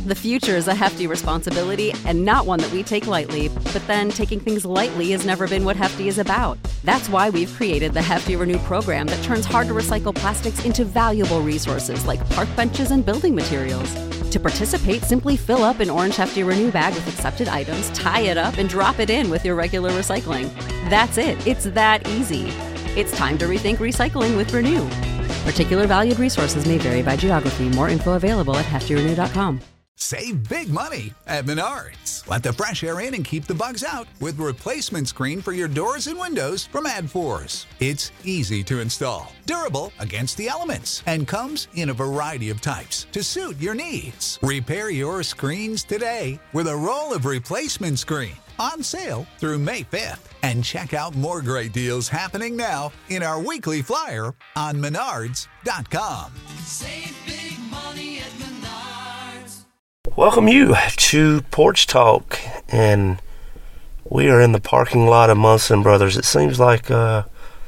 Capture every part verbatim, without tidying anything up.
The future is a hefty responsibility and not one that we take lightly, but then taking things lightly has never been what Hefty is about. That's why we've created the Hefty Renew program that turns hard-to-recycle plastics into valuable resources like park benches and building materials. To participate, simply fill up an orange Hefty Renew bag with accepted items, tie it up, and drop it in with your regular recycling. That's it. It's that easy. It's time to rethink recycling with Renew. Particular valued resources may vary by geography. More info available at hefty renew dot com. Save big money at Menards. Let the fresh air in and keep the bugs out with replacement screen for your doors and windows from AdForce. It's easy to install, durable against the elements, and comes in a variety of types to suit your needs. Repair your screens today with a roll of replacement screen. On sale through May fifth. And check out more great deals happening now in our weekly flyer on menards dot com. Save big money at Menards. Welcome you to Porch Talk, and we are in the parking lot of Munson Brothers. It seems like uh,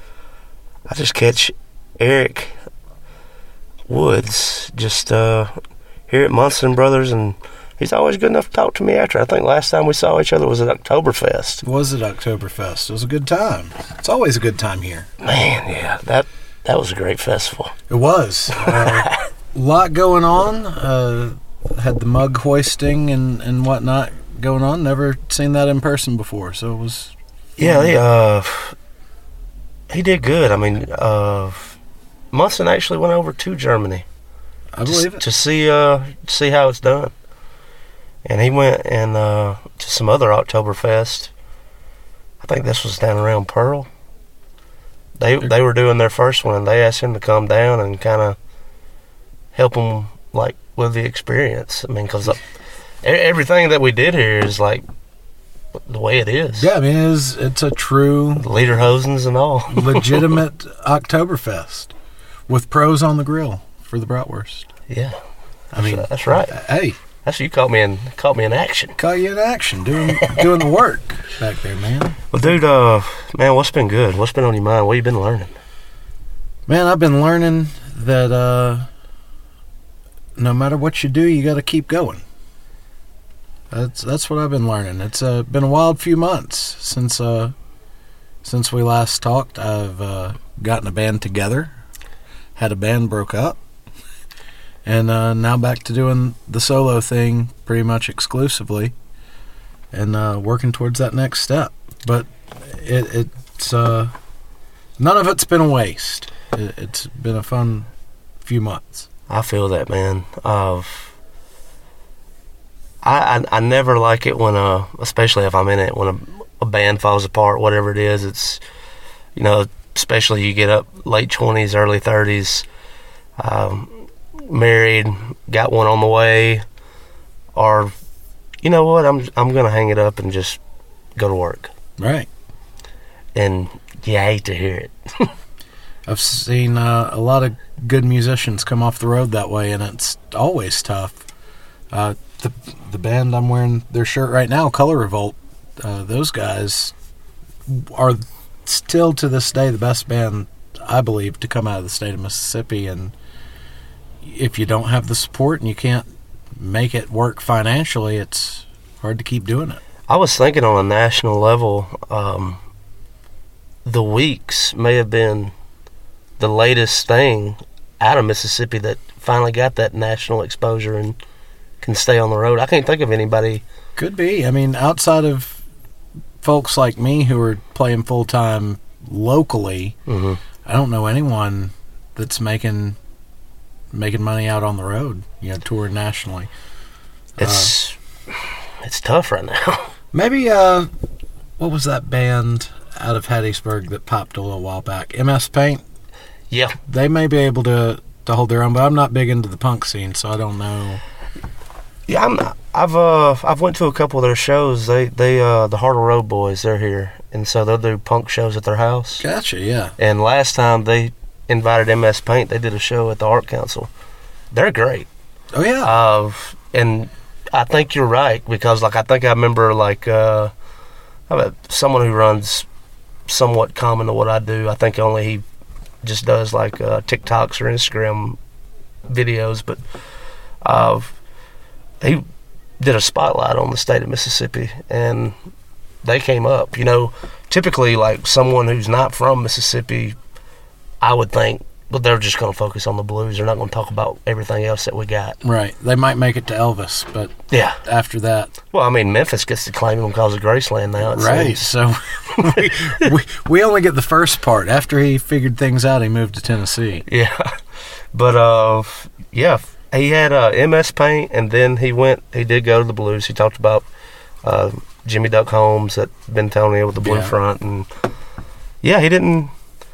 I just catch Eric Woods just uh, here at Munson Brothers, and he's always good enough to talk to me after. I think last time we saw each other was at Oktoberfest. Was it Oktoberfest? It was a good time. It's always a good time here. Man, yeah, that that was a great festival. It was. Uh, a lot going on. Uh, had the mug hoisting and, and whatnot going on. Never seen that in person before, so it was... Yeah, he, uh, he did good. I mean, uh, Munson actually went over to Germany. I believe to, it. To see, uh, see how it's done. And he went and uh, to some other Oktoberfest. I think this was down around Pearl. They they were doing their first one, and they asked him to come down and kind of help them, like, with the experience. I mean, because everything that we did here is, like, the way it is. Yeah, I mean, it is, it's a true... Lederhosens and all. legitimate Oktoberfest with pros on the grill for the bratwurst. Yeah. I mean... That's right. Hey... That's you caught me in caught me in action. Caught you in action, doing doing the work back there, man. Well, dude, uh, man, what's been good? What's been on your mind? What you been learning? Man, I've been learning that uh, no matter what you do, you got to keep going. That's that's what I've been learning. It's uh, been a wild few months since uh, since we last talked. I've uh, gotten a band together, had a band broke up. And uh, now back to doing the solo thing pretty much exclusively and uh, working towards that next step. But it, it's uh, none of it's been a waste. It, it's been a fun few months. I feel that, man. Uh, I, I I never like it when, uh, especially if I'm in it, when a, a band falls apart, whatever it is. It's, you know, especially you get up late twenties, early thirties, um, married, got one on the way, or you know what, I'm I'm gonna hang it up and just go to work. Right. And you hate to hear it. I've seen uh, a lot of good musicians come off the road that way, and it's always tough. Uh, the the band I'm wearing their shirt right now, Color Revolt, uh, those guys are still to this day the best band, I believe, to come out of the state of Mississippi. And if you don't have the support and you can't make it work financially, it's hard to keep doing it. I was thinking on a national level, um, the Weeks may have been the latest thing out of Mississippi that finally got that national exposure and can stay on the road. I can't think of anybody. Could be. I mean, outside of folks like me who are playing full-time locally, mm-hmm. I don't know anyone that's making... making money out on the road, you know, touring nationally. It's uh, it's tough right now. Maybe, uh, what was that band out of Hattiesburg that popped a little while back? M S Paint? Yeah. They may be able to, to hold their own, but I'm not big into the punk scene, so I don't know. Yeah, I'm not, I've uh I've went to a couple of their shows. They they uh the Heart of Road Boys, they're here, and so they'll do punk shows at their house. Gotcha, yeah. And last time they invited M S Paint. They did a show at the Art Council. They're great. Oh yeah. Uh, and I think you're right, because like I think I remember like uh, someone who runs somewhat common to what I do. I think only he just does like uh, TikToks or Instagram videos, but uh, he did a spotlight on the state of Mississippi, and they came up. You know, typically, like, someone who's not from Mississippi, I would think, but they're just going to focus on the blues. They're not going to talk about everything else that we got. Right. They might make it to Elvis, but yeah, after that. Well, I mean, Memphis gets to claim him because of Graceland now. It right. seems. So we, we, we only get the first part. After he figured things out, he moved to Tennessee. Yeah. But, uh, yeah, he had uh, M S Paint, and then he went, he did go to the blues. He talked about uh, Jimmy Duck Holmes at Bentonia with the Blue Yeah. Front. And, yeah, he didn't.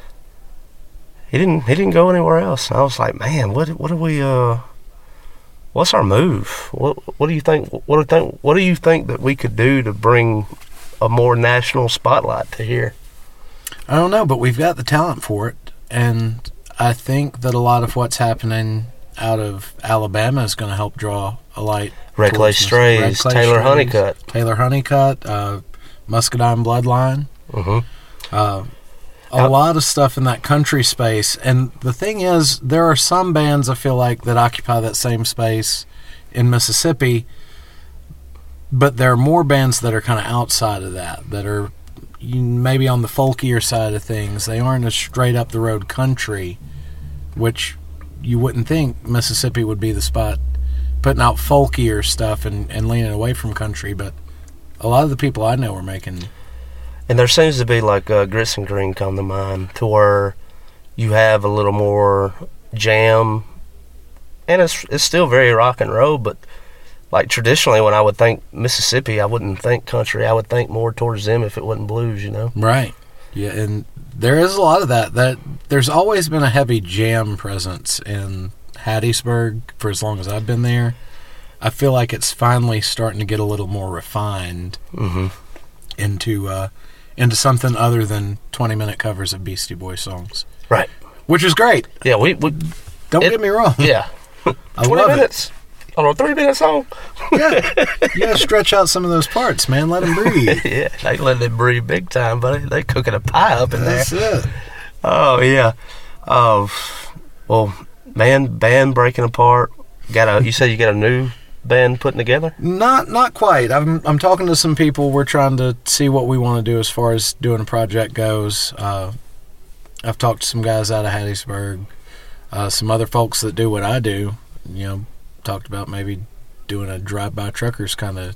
He didn't. He didn't go anywhere else. I was like, man, what? What do we? Uh, what's our move? What? What do you think? What do you think? What do you think that we could do to bring a more national spotlight to here? I don't know, but we've got the talent for it, and I think that a lot of what's happening out of Alabama is going to help draw a light. Red Clay towards this. Strays, Red Clay Taylor Strays, Honeycutt, Taylor Honeycutt, uh, Muscadine Bloodline. mm-hmm. Uh, a lot of stuff in that country space. And the thing is, there are some bands I feel like that occupy that same space in Mississippi, but there are more bands that are kind of outside of that, that are maybe on the folkier side of things. They aren't as straight up the road country, which you wouldn't think Mississippi would be the spot, putting out folkier stuff and, and leaning away from country. But a lot of the people I know are making... And there seems to be like uh, Grits and Green come to mind, to where you have a little more jam, and it's it's still very rock and roll. But like traditionally, when I would think Mississippi, I wouldn't think country. I would think more towards them if it wasn't blues, you know. Right. Yeah, and there is a lot of that. That there's always been a heavy jam presence in Hattiesburg for as long as I've been there. I feel like it's finally starting to get a little more refined Mm-hmm. into. Uh, into something other than twenty-minute covers of Beastie Boys songs. Right. Which is great. Yeah, we... we Don't it, get me wrong. Yeah. I twenty love minutes on a three-minute song. it. Yeah. You got to stretch out some of those parts, man. Let them breathe. Yeah, they let them breathe big time, buddy. They cooking a pie up in That's there. it. Oh, yeah. Oh, well, man, band breaking apart. Got a. You said you got a new band putting together? Not not quite. I'm I'm talking to some people. We're trying to see what we want to do as far as doing a project goes. Uh, I've talked to some guys out of Hattiesburg, uh, some other folks that do what I do. You know, talked about maybe doing a drive-by truckers kind of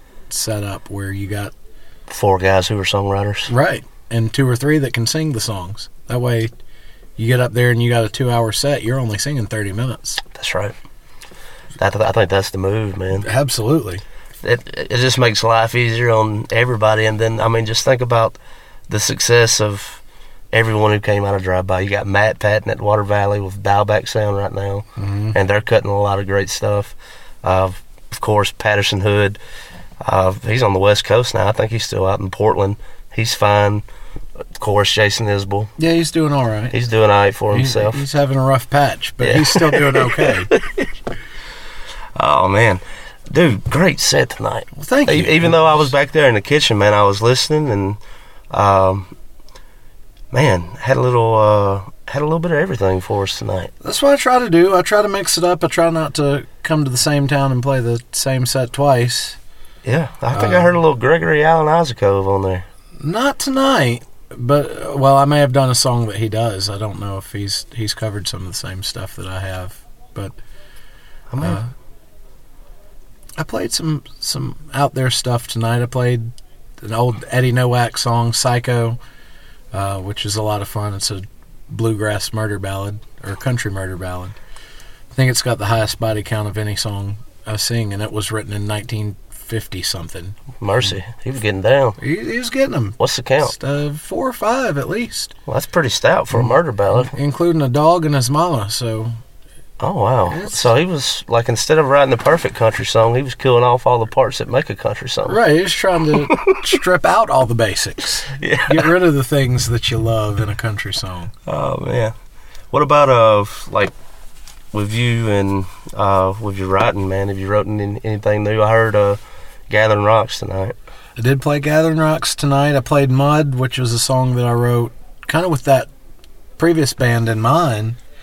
setup where you got Four guys who are songwriters. right and two or three that can sing the songs. That way, you get up there and you got a two-hour set. You're only singing thirty minutes. That's right. I, th- I think that's the move, man. Absolutely. It it just makes life easier on everybody. And then, I mean, just think about the success of everyone who came out of Drive By. You got Matt Patton at Water Valley with Dialback Sound right now, Mm-hmm. and they're cutting a lot of great stuff. Uh, of course, Patterson Hood, uh, he's on the West Coast now. I think he's still out in Portland. He's fine. Of course, Jason Isbell, Yeah, he's doing all right. he's doing all right for He's, himself. he's having a rough patch, but Yeah. he's still doing okay. Oh, man. Dude, great set tonight. Well, thank you. E- Even though I was back there in the kitchen, man, I was listening, and um, man, had a little uh, had a little bit of everything for us tonight. That's what I try to do. I try to mix it up. I try not to come to the same town and play the same set twice. Yeah, I think I Um, heard a little Gregory Allen Isakov on there. Not tonight, but well, I may have done a song that he does. I don't know if he's he's covered some of the same stuff that I have, but I mean, uh, I played some some out there stuff tonight. I played an old Eddie Nowak song, "Psycho," uh, which is a lot of fun. It's a bluegrass murder ballad or country murder ballad. I think it's got the highest body count of any song I sing, and it was written in nineteen fifty something. mercy, he was getting down. He, he was getting them. What's the count? Just, uh, four or five at least, Well, that's pretty stout for a murder ballad. including a dog and his mama. So Oh, wow. It's- So he was, like, instead of writing the perfect country song, he was killing off all the parts that make a country song. right, he's trying to strip out all the basics, Yeah. get rid of the things that you love in a country song. Oh, man. What about, uh, like, with you and uh, with your writing, man? Have you written any, anything new? I heard uh, Gathering Rocks tonight. I did play Gathering Rocks tonight. I played Mud, which was a song that I wrote kind of with that previous band in mind.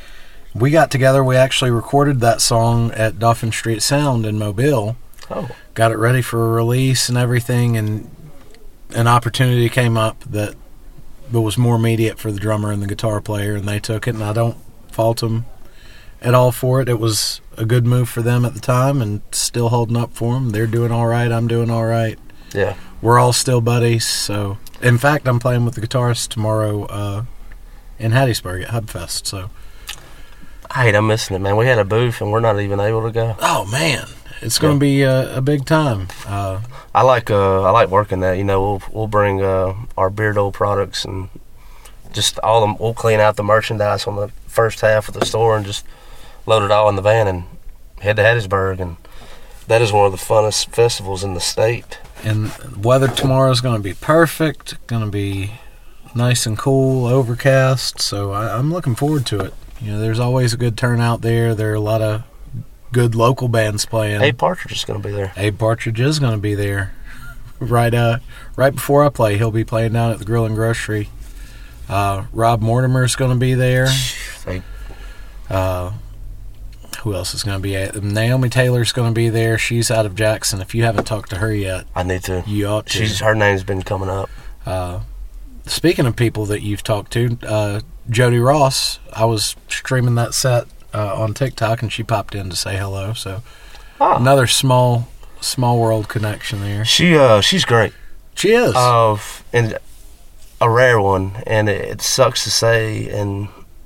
We got together. We actually recorded that song at Dolphin Street Sound in Mobile. Oh. Got it ready for a release and everything, and an opportunity came up that was more immediate for the drummer and the guitar player, and they took it, and I don't fault them at all for it. It was a good move for them at the time, and still holding up for them. They're doing all right. I'm doing all right. Yeah. We're all still buddies. So, in fact, I'm playing with the guitarist tomorrow uh, in Hattiesburg at Hubfest. So, I hate I'm missing it, man. We had a booth, and we're not even able to go. oh man, it's going to Yeah. be a, a big time. Uh, I like uh, I like working that. You know, we'll we'll bring uh, our Beardo products and just all them. We'll clean out the merchandise on the first half of the store and just load it all in the van and head to Hattiesburg. And that is one of the funnest festivals in the state. and weather tomorrow is going to be perfect. Going to be nice and cool, overcast. So I, I'm looking forward to it. You know, there's always a good turnout there. There are a lot of good local bands playing. Abe Partridge is going to be there. Abe Partridge is going to be there. Right, uh, right before I play, he'll be playing down at the Grill and Grocery. Uh, Rob Mortimer's going to be there. They, Uh, who else is going to be at? Naomi Taylor's going to be there. She's out of Jackson. If you haven't talked to her yet, I need to. you ought to. She's her name's been coming up. Uh, speaking of people that you've talked to, uh, Jody Ross, I was streaming that set uh, on TikTok, and she popped in to say hello. So Oh. another small, small world connection there. She uh she's great. She is. Uh, and a rare one, and it, it sucks to say, and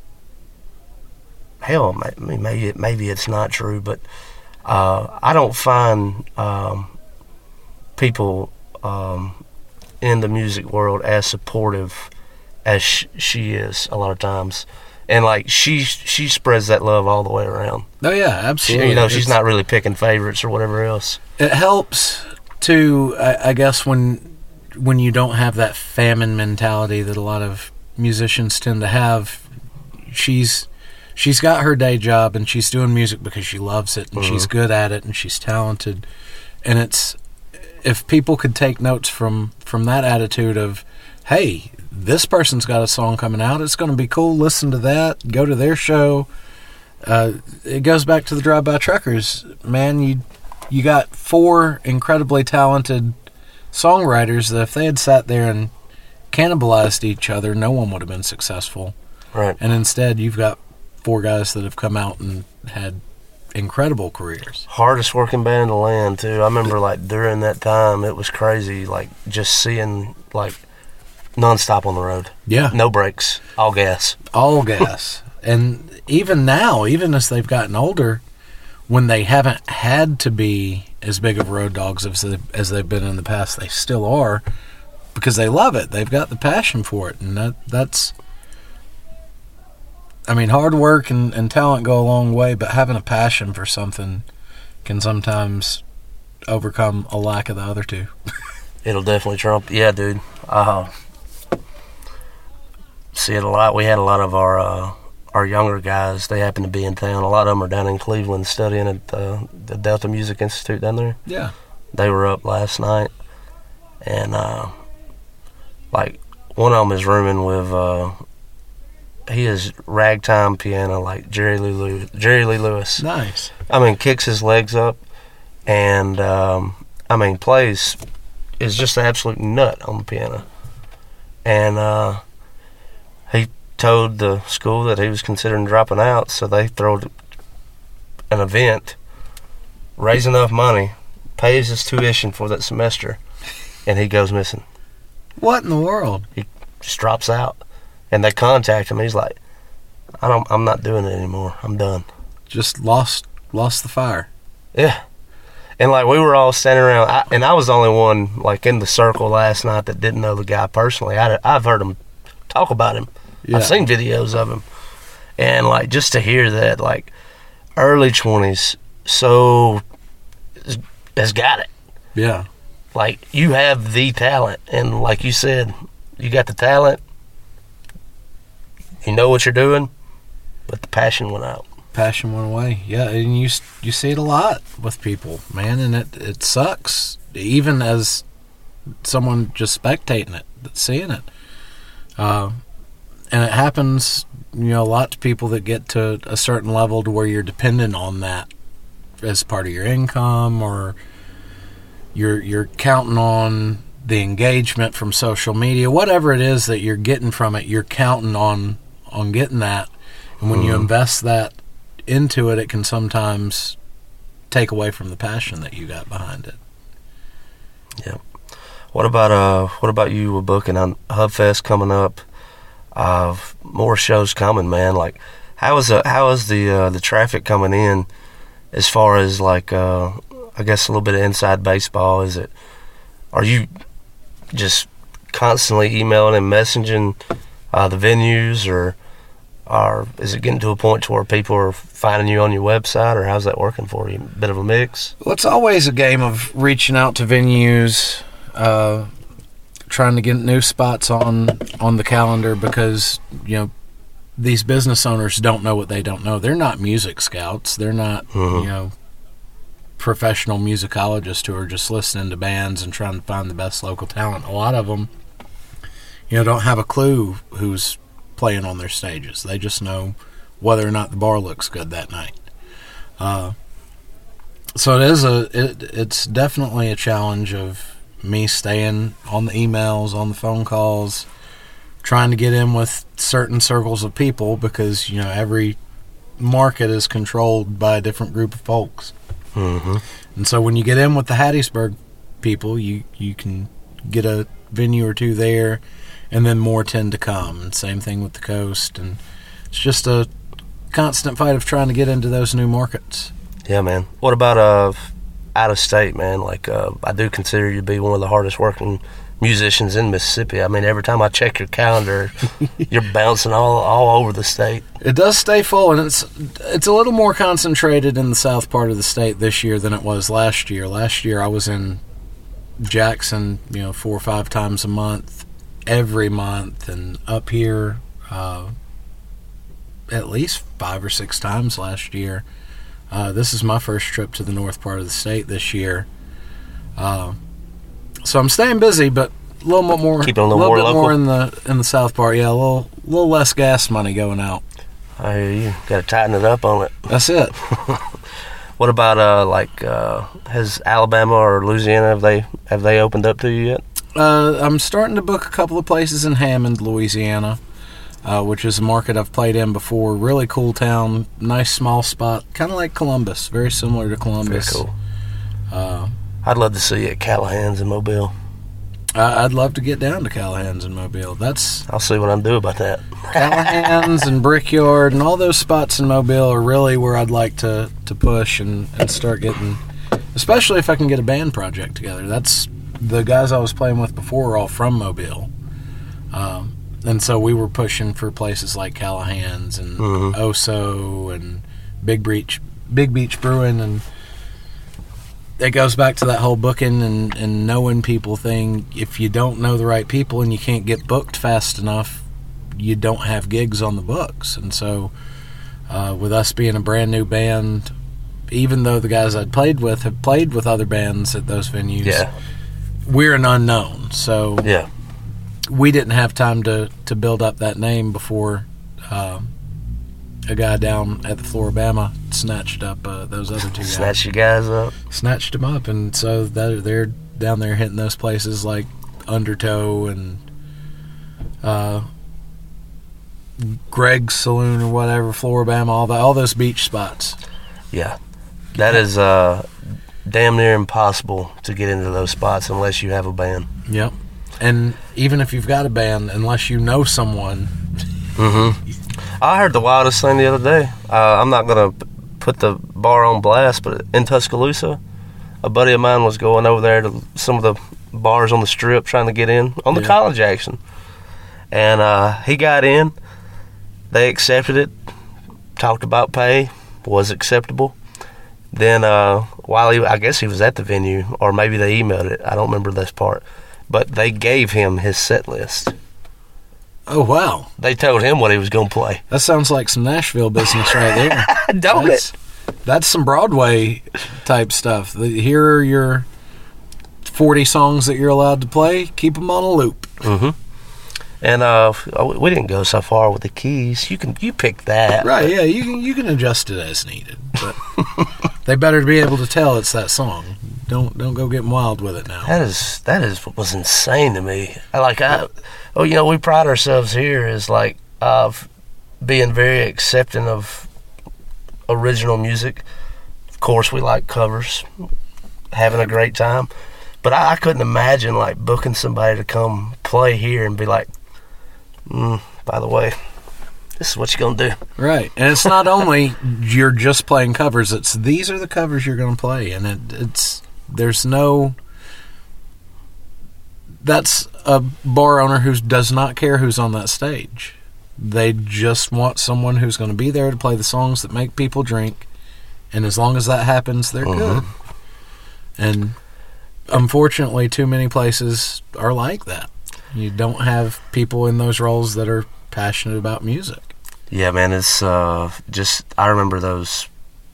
hell, I mean, maybe it, maybe it's not true, but uh, I don't find um, people um, in the music world as supportive as sh- she is a lot of times, and like she she spreads that love all the way around. oh yeah, She, absolutely. you know, she's It's- not really picking favorites or whatever else. It helps to, I, I guess, when when you don't have that famine mentality that a lot of musicians tend to have. She's she's got her day job, and she's doing music because she loves it, and Mhm. she's good at it, and she's talented. And it's, if people could take notes from from that attitude of, hey, this person's got a song coming out, it's going to be cool, listen to that, go to their show. Uh, it goes back to the Drive-By Truckers. Man, you you got four incredibly talented songwriters that if they had sat there and cannibalized each other, no one would have been successful. Right. And instead, you've got four guys that have come out and had incredible careers. Hardest working band in the land too. I remember like during that time it was crazy, like just seeing like nonstop on the road. Yeah. No brakes, all gas. All gas. And even now, even as they've gotten older, when they haven't had to be as big of road dogs as they, as they've been in the past, they still are, because they love it. They've got the passion for it, and that that's. I mean, hard work and, and talent go a long way, but having a passion for something can sometimes overcome a lack of the other two. It'll definitely trump. Yeah, dude. Uh, see it a lot. We had a lot of our uh, our younger guys. They happen to be in town. A lot of them are down in Cleveland studying at uh, the Delta Music Institute down there. Yeah. They were up last night, and uh, like one of them is rooming with. Uh, he is ragtime piano like Jerry Lee Lewis. Jerry Lee Lewis. Nice. I mean, kicks his legs up, and um, I mean, plays is just an absolute nut on the piano. And uh, he told the school that he was considering dropping out, so they throw an event, raise enough money, pays his tuition for that semester, and he goes missing. What in the world? He just drops out, and they contact him. And he's like, "I don't. I'm not doing it anymore. I'm done." Just lost lost the fire. Yeah. And like we were all standing around, I, and I was the only one like in the circle last night that didn't know the guy personally. I, I've heard him talk about him. Yeah. I've seen videos of him, and like just to hear that, like early twenties, so has got it. Yeah. Like you have the talent, and like you said, you got the talent. You know what you're doing, but the passion went out. Passion went away. Yeah, and you you see it a lot with people, man, and it it sucks. Even as someone just spectating it, seeing it, uh, and it happens you know, lots of people that get to a certain level to where you're dependent on that as part of your income, or you're you're counting on the engagement from social media, whatever it is that you're getting from it, you're counting on on getting that. And when mm. you invest that into it, it can sometimes take away from the passion that you got behind it. Yeah. What about uh? What about you with booking on HubFest coming up? Uh, more shows coming, man. Like, how is the how is the uh, the traffic coming in? As far as like, uh, I guess a little bit of inside baseball. Is it? Are you just constantly emailing and messaging uh, the venues, or, or is it getting to a point to where people are finding you on your website, or how's that working for you? A bit of a mix. Well, it's always a game of reaching out to venues. Uh, trying to get new spots on on the calendar, because you know these business owners don't know what they don't know. They're not music scouts. They're not mm-hmm. you know professional musicologists who are just listening to bands and trying to find the best local talent. A lot of them, you know, don't have a clue who's playing on their stages. They just know whether or not the bar looks good that night. Uh, so it is a it, it's definitely a challenge of me staying on the emails, on the phone calls, trying to get in with certain circles of people, because, you know, every market is controlled by a different group of folks. Mm-hmm. And so when you get in with the Hattiesburg people, you, you can get a venue or two there, and then more tend to come. And same thing with the coast. And it's just a constant fight of trying to get into those new markets. Yeah, man. What about uh out of state, man? Like, uh, I do consider you to be one of the hardest working musicians in Mississippi. I mean, every time I check your calendar, you're bouncing all all over the state. It does stay full, and it's it's a little more concentrated in the south part of the state this year than it was last year. Last year I was in Jackson, you know, four or five times a month, every month, and up here uh, at least five or six times last year. Uh, this is my first trip to the north part of the state this year. Uh, so I'm staying busy, but a little bit more, Keeping a little, little more bit local. more in the in the south part. Yeah, a little little less gas money going out. I hear you. Got to tighten it up on it. That's it. What about uh like uh, has Alabama or Louisiana, have they have they opened up to you yet? Uh, I'm starting to book a couple of places in Hammond, Louisiana. Uh, which is a market I've played in before. Really cool town, nice small spot, kind of like Columbus, very similar to Columbus. Very cool. Uh, I'd love to see you at Callahan's in Mobile. I, I'd love to get down to Callahan's in Mobile. That's I'll see what I can do about that. Callahan's and Brickyard and all those spots in Mobile are really where I'd like to, to push and, and start getting, especially if I can get a band project together. That's the guys I was playing with before are all from Mobile. Um, And so we were pushing for places like Callahan's and mm-hmm. Oso and Big Beach, Big Beach Brewing, and it goes back to that whole booking and, and knowing people thing. If you don't know the right people and you can't get booked fast enough, you don't have gigs on the books. And so uh, with us being a brand new band, even though the guys I'd played with have played with other bands at those venues, yeah. we're an unknown. So yeah. we didn't have time to, to build up that name before uh, a guy down at the Floribama snatched up uh, those other two guys. Snatched you guys up. Snatched them up, and so that, they're down there hitting those places like Undertow and uh, Greg's Saloon or whatever, Floribama, all the, all those beach spots. Yeah. That is uh, damn near impossible to get into those spots unless you have a band. Yep. And even if you've got a band, unless you know someone. Mm-hmm. I heard the wildest thing the other day. Uh, I'm not going to put the bar on blast, but in Tuscaloosa, a buddy of mine was going over there to some of the bars on the strip trying to get in on the yeah. college action. And uh, he got in. They accepted it, talked about pay, was acceptable. Then uh, while he, I guess he was at the venue, or maybe they emailed it. I don't remember this part. But they gave him his set list. Oh, wow. They told him what he was going to play. That sounds like some Nashville business right there. Don't that's, it? That's some Broadway type stuff. The, here are your forty songs that you're allowed to play. Keep them on a loop. Mm-hmm. And uh, we didn't go so far with the keys. You can you pick that. Right, yeah, you can you can adjust it as needed. But they better be able to tell it's that song. Don't don't go getting wild with it now. That is that is what was insane to me. I like I oh you know, we pride ourselves here as like uh being very accepting of original music. Of course we like covers, having a great time. But I, I couldn't imagine like booking somebody to come play here and be like, mm, by the way, this is what you're going to do. Right. And it's not only you're just playing covers, it's these are the covers you're going to play. And it, it's, there's no, that's a bar owner who does not care who's on that stage. They just want someone who's going to be there to play the songs that make people drink. And as long as that happens, they're Mm-hmm. good. And unfortunately, too many places are like that. You don't have people in those roles that are passionate about music. Yeah, man, it's uh, just, I remember those,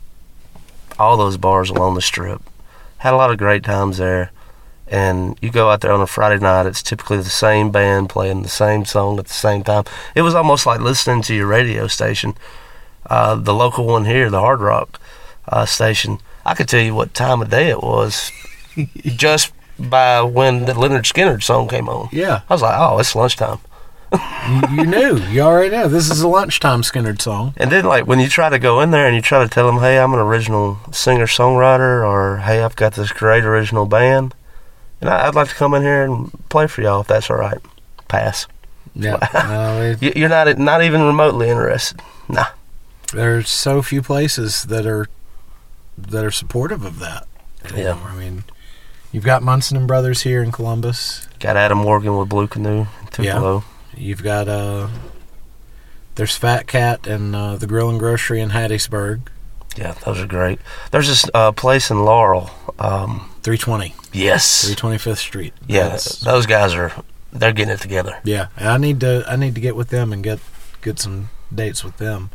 all those bars along the strip. Had a lot of great times there. And you go out there on a Friday night, it's typically the same band playing the same song at the same time. It was almost like listening to your radio station. Uh, the local one here, the Hard Rock uh, station, I could tell you what time of day it was just by when the Leonard Skinner song came on. Yeah. I was like, oh, it's lunchtime. you, you knew. You already know. This is a lunchtime Skinnerd song. And then, like, when you try to go in there and you try to tell them, hey, I'm an original singer-songwriter, or hey, I've got this great original band, and I'd like to come in here and play for y'all if that's all right. Pass. Yeah. Uh, it, You're not not even remotely interested. Nah. there's so few places that are that are supportive of that. Yeah. I mean, you've got Munson and Brothers here in Columbus. Got Adam Morgan with Blue Canoe, Tupelo. You've got uh, there's Fat Cat and uh, the Grill and Grocery in Hattiesburg. Yeah, those are great. There's this uh, place in Laurel. Um, three twenty. yes. three twenty-fifth Street. Yeah, That's- those guys are, they're getting it together. Yeah, and I need to I need to get with them and get get some dates with them.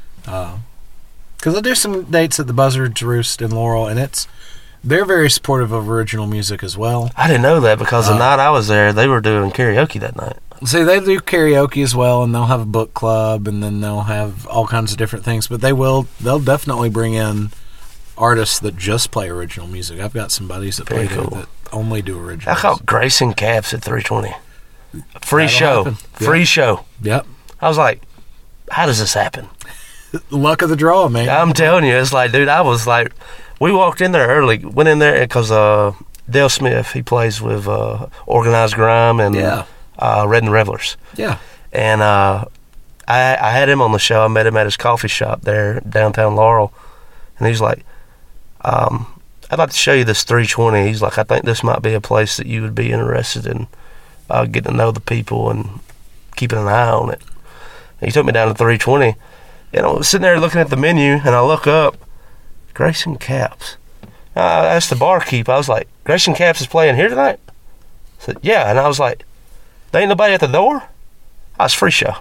Because I do some dates at the Buzzard's Roost in Laurel, and it's they're very supportive of original music as well. I didn't know that because the Uh, night I was there, they were doing karaoke that night. See, they do karaoke as well, and they'll have a book club, and then they'll have all kinds of different things. But they will they'll definitely bring in artists that just play original music. I've got some buddies that Very play there cool. that only do originals. I caught Grayson Caps at three twenty. Free That'll show. happen. Free Yeah. show. Yep, I was like, how does this happen? luck of the draw, man. I'm telling you, it's like, dude, I was like, we walked in there early, went in there because uh, Dale Smith, he plays with uh, Organized Grime and Yeah. uh, Red and Revelers. Yeah, And uh, I, I had him on the show. I met him at his coffee shop there downtown Laurel. And he's like, um, I'd like to show you this three twenty. He's like, I think this might be a place that you would be interested in uh, getting to know the people and keeping an eye on it. And he took me down to three twenty. And I was sitting there looking at the menu, and I look up, Grayson Caps. I asked the barkeep, I was like, Grayson Caps is playing here tonight? I said, yeah. And I was like, there ain't nobody at the door? I was free show.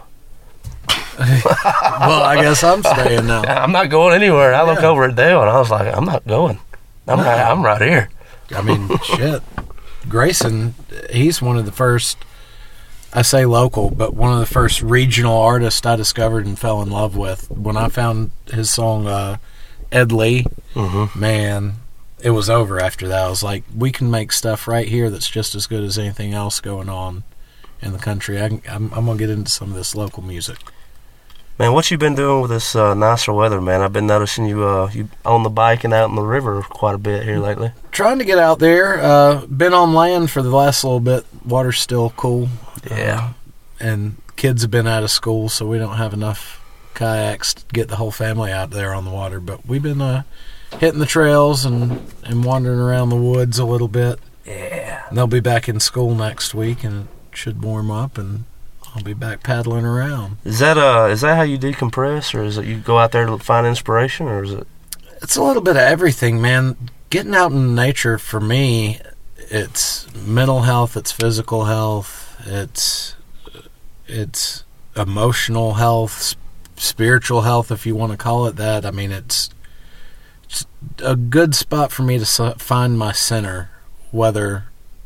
well, I guess I'm staying now. I'm not going anywhere. I look Yeah. over at Dale, and I was like, I'm not going. I'm right, I'm right here. I mean, shit. Grayson, he's one of the first, I say local, but one of the first regional artists I discovered and fell in love with. When I found his song, uh, Ed Lee, Mm-hmm. man, it was over after that. I was like, we can make stuff right here that's just as good as anything else going on in the country. I can, I'm, I'm going to get into some of this local music. Man, what you been doing with this uh, nicer weather, man? I've been noticing you uh, you on the bike and out in the river quite a bit here lately. Trying to get out there. Uh, been on land for the last little bit. Water's still cool. Yeah. Uh, and kids have been out of school, so we don't have enough kayaks to get the whole family out there on the water. But we've been uh, hitting the trails and, and wandering around the woods a little bit. Yeah. And they'll be back in school next week, and it should warm up, and I'll be back paddling around. Is that uh is that how you decompress, or is it you go out there to find inspiration, or is it? It's a little bit of everything, man. Getting out in nature, for me, it's mental health, it's physical health, it's it's emotional health, sp- spiritual health, if you want to call it that. I mean, it's, it's a good spot for me to s- find my center, whether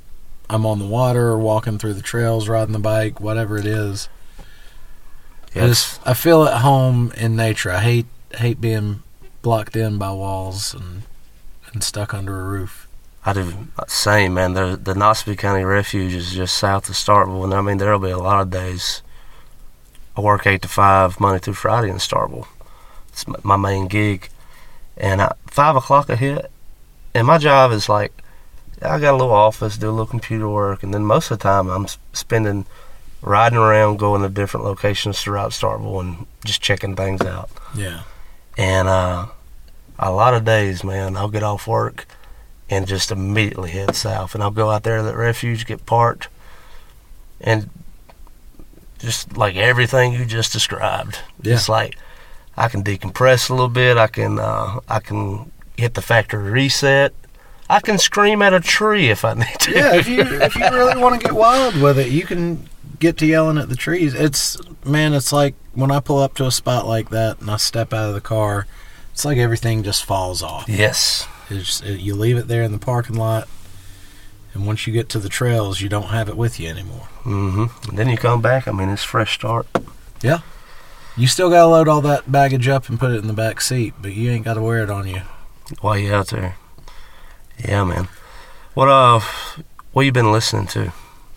I'm on the water or walking through the trails, riding the bike, whatever it is. I, Yes. just, I feel at home in nature. I hate hate being blocked in by walls and and stuck under a roof. I do same, man. The the Nosby County Refuge is just south of Starkville, and I mean there'll be a lot of days. I work eight to five Monday through Friday in Starkville. It's m- my main gig, and I, five o'clock I hit, and my job is like I got a little office, do a little computer work, and then most of the time I'm s- spending riding around, going to different locations throughout Starkville, and just checking things out. Yeah. And uh, a lot of days, man, I'll get off work and just immediately head south. And I'll go out there to that refuge, get parked, and just like everything you just described. Yeah. Just like I can decompress a little bit. I can uh, I can hit the factory reset. I can scream at a tree if I need to. Yeah, if you if you really want to get wild with it, you can get to yelling at the trees. It's man, it's like when I pull up to a spot like that and I step out of the car, it's like everything just falls off. Yes. It's, it, you leave it there in the parking lot, and once you get to the trails, you don't have it with you anymore. Mm-hmm. And then you come back. I mean, it's a fresh start. Yeah. You still got to load all that baggage up and put it in the back seat, but you ain't got to wear it on you. While you out there. Yeah, man. What uh, what you been listening to?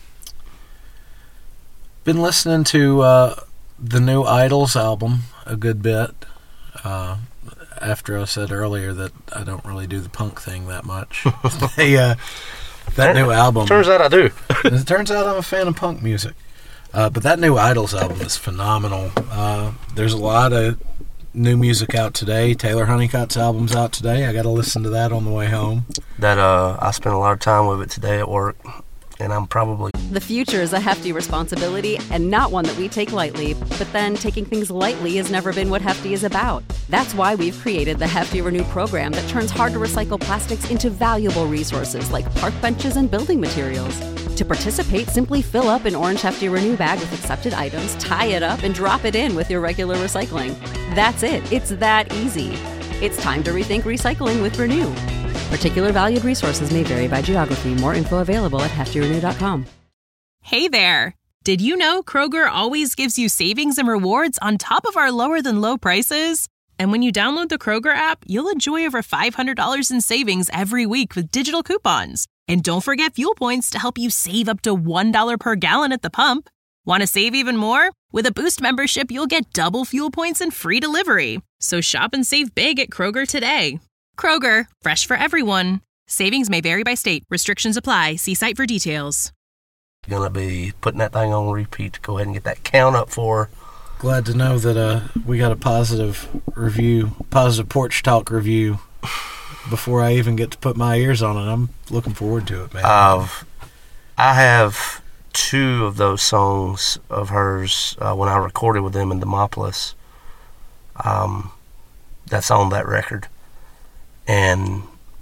Been listening to uh, the new Idols album a good bit. Uh, after I said earlier that I don't really do the punk thing that much. they, uh, that new album. Turns out I do. It turns out I'm a fan of punk music. Uh, but that new Idols album is phenomenal. Uh, there's a lot of new music out today. Taylor Honeycutt's album's out today. I got to listen to that on the way home. That uh, I spent a lot of time with it today at work, and I'm probably The future is a hefty responsibility and not one that we take lightly, but then taking things lightly has never been what Hefty is about. That's why we've created the Hefty Renew program that turns hard to recycle plastics into valuable resources like park benches and building materials. To participate, simply fill up an orange Hefty Renew bag with accepted items, tie it up, and drop it in with your regular recycling. That's it. It's that easy. It's time to rethink recycling with Renew. Particular valued resources may vary by geography. More info available at hefty renew dot com. Hey there! Did you know Kroger always gives you savings and rewards on top of our lower than low prices? And when you download the Kroger app, you'll enjoy over five hundred dollars in savings every week with digital coupons. And don't forget fuel points to help you save up to one dollar per gallon at the pump. Want to save even more? With a Boost membership, you'll get double fuel points and free delivery. So shop and save big at Kroger today. Kroger, fresh for everyone. Savings may vary by state. Restrictions apply. See site for details. gonna be putting that thing on repeat to go ahead and get that count up for her. Glad to know that uh, we got a positive review, positive Porch Talk review before I even get to put my ears on it. I'm looking forward to it, man. I've, I have two of those songs of hers uh, when I recorded with them in Demopolis. Um, that's on that record. And